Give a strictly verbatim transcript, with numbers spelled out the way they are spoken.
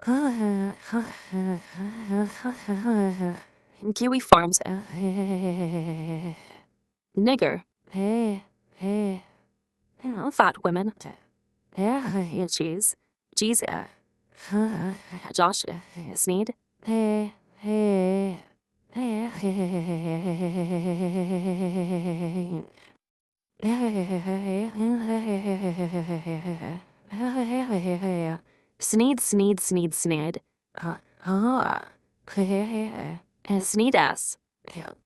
Kiwi Farms. Nigger. Fat women. Cheese. Cheese. Josh. Sneed. Sneed, sneed, sneed, sneed. Uh, oh. Sneed ass.